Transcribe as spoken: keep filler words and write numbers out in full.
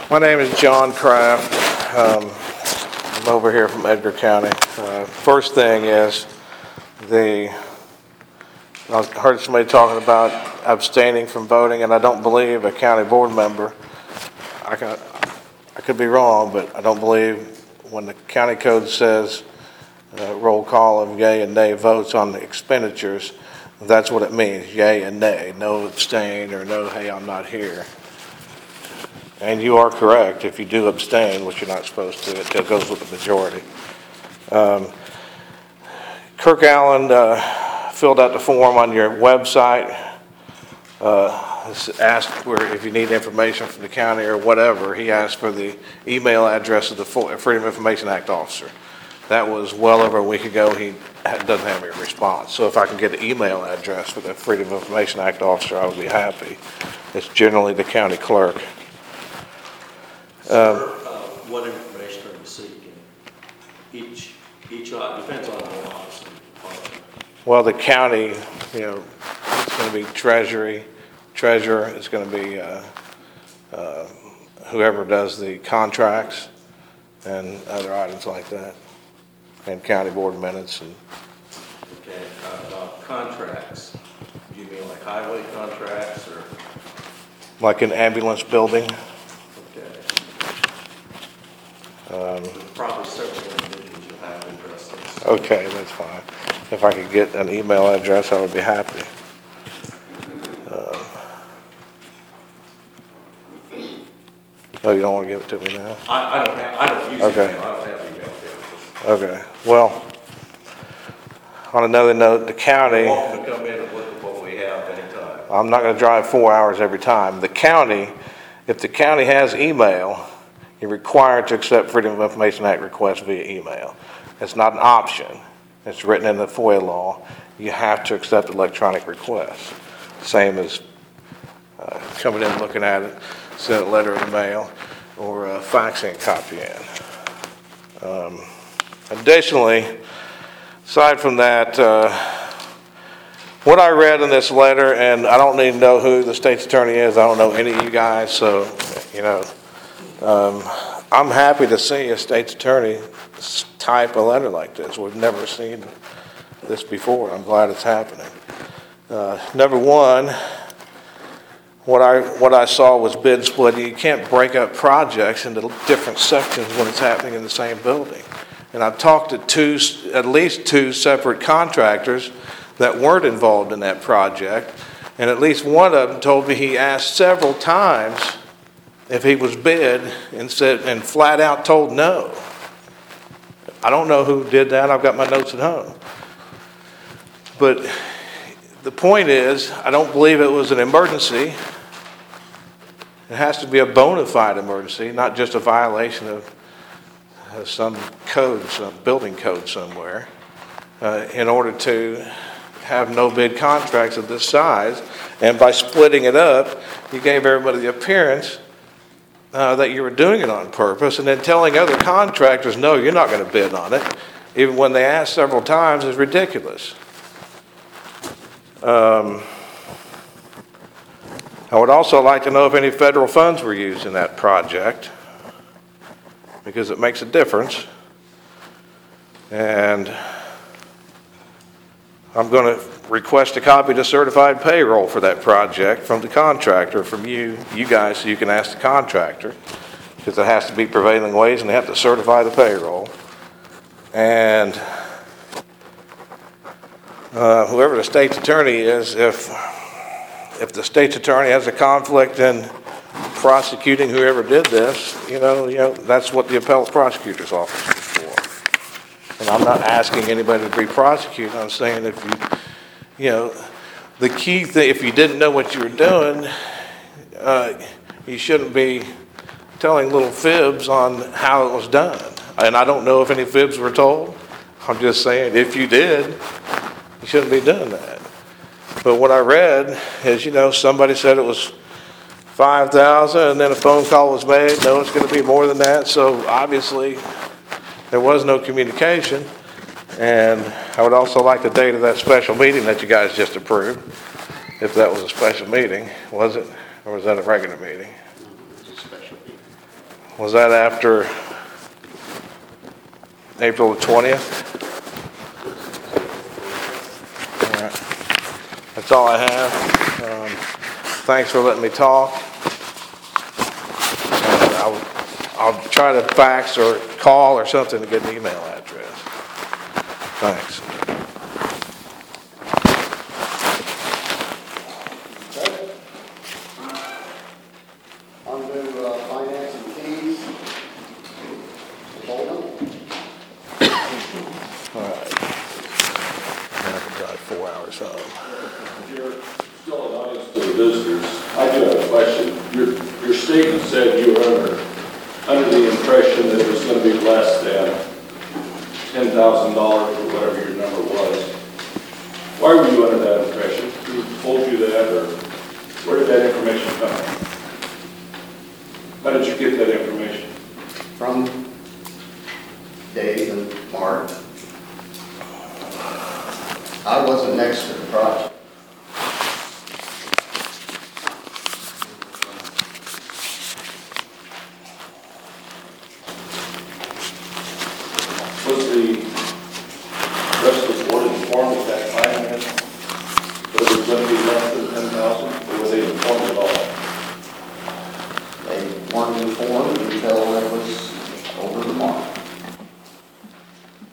My name is John Kraft. Um, I'm over here from Edgar County. Uh, first thing is the, I heard somebody talking about abstaining from voting, and I don't believe a county board member, I, can, I could be wrong, but I don't believe when the county code says uh, roll call of yay and nay votes on the expenditures, that's what it means, yay and nay, no abstain or no, hey, I'm not here. And you are correct, if you do abstain, which you're not supposed to, it goes with the majority. Um, Kirk Allen uh, filled out the form on your website, uh, asked where if you need information from the county or whatever, he asked for the email address of the Freedom of Information Act officer. That was well over a week ago. He doesn't have any response. So if I can get the email address for the Freedom of Information Act officer, I would be happy. It's generally the county clerk. Sir, uh, what information are you seeking? Each, each, uh, depends on the office and department. Well, the county, you know, it's going to be treasury, treasurer, it's going to be uh, uh, whoever does the contracts and other items like that, and county board minutes. And okay, uh, about contracts, do you mean like highway contracts or? like an ambulance building. Um, Probably several individuals you'll have interest in. Okay, that's fine. If I could get an email address, I would be happy. Uh, oh, you don't want to give it to me now? I, I don't have, I don't use Okay. email, I don't have email. Okay. Well, on another note, the county, You're welcome to come in and look at what we have anytime. I'm not going to drive four hours every time. The county, if the county has email, you're required to accept Freedom of Information Act requests via email. It's not an option. It's written in the FOIA law. You have to accept electronic requests. Same as uh, coming in, looking at it, send a letter in the mail, or uh, faxing a copy in. Um, additionally, aside from that, uh, what I read in this letter, and I don't need to know who the state's attorney is. I don't know any of you guys, so, you know, Um, I'm happy to see a state's attorney type a letter like this. We've never seen this before. I'm glad it's happening. Uh, number one, what I what I saw was bid splitting. You can't break up projects into different sections when it's happening in the same building. And I've talked to two, at least two separate contractors that weren't involved in that project, and at least one of them told me he asked several times if he was bid and said, and flat out told no. I don't know who did that. I've got my notes at home. But the point is, I don't believe it was an emergency. It has to be a bona fide emergency, not just a violation of, of some code, some building code somewhere, uh, in order to have no bid contracts of this size. And by splitting it up, you gave everybody the appearance Uh, that you were doing it on purpose, and then telling other contractors, no, you're not going to bid on it, even when they asked several times, is ridiculous. Um, I would also like to know if any federal funds were used in that project, because it makes a difference. And I'm going to request a copy of the certified payroll for that project from the contractor, from you, you guys, so you can ask the contractor, because it has to be prevailing wage and they have to certify the payroll. And uh, whoever the state's attorney is, if if the state's attorney has a conflict in prosecuting whoever did this, you know, you know, that's what the appellate prosecutor's office is for. And I'm not asking anybody to be prosecuted. I'm saying if you You know, the key thing, if you didn't know what you were doing, uh, you shouldn't be telling little fibs on how it was done. And I don't know if any fibs were told. I'm just saying, if you did, you shouldn't be doing that. But what I read is, you know, somebody said it was five thousand, and then a phone call was made. No, it's going to be more than that. So obviously, there was no communication. And I would also like the date of that special meeting that you guys just approved, if that was a special meeting. Was it? Or was that a regular meeting? It was a special meeting. Was that after April the twentieth? All right. That's all I have. Um, Thanks for letting me talk. And I'll, I'll try to fax or call or something to get an email address. Thanks. Okay. On to uh, finance and fees. Bowman? All right. Now I can drive four hours home. If you're still an audience to the visitors, I do have a question. Your, your statement said you were under, under the impression that it was going to be less than ten thousand dollars or whatever your number was. Why were you under that impression? Who told you that, or where did that information come from? How did you get that information? From Dave and Mark. I wasn't next to the project.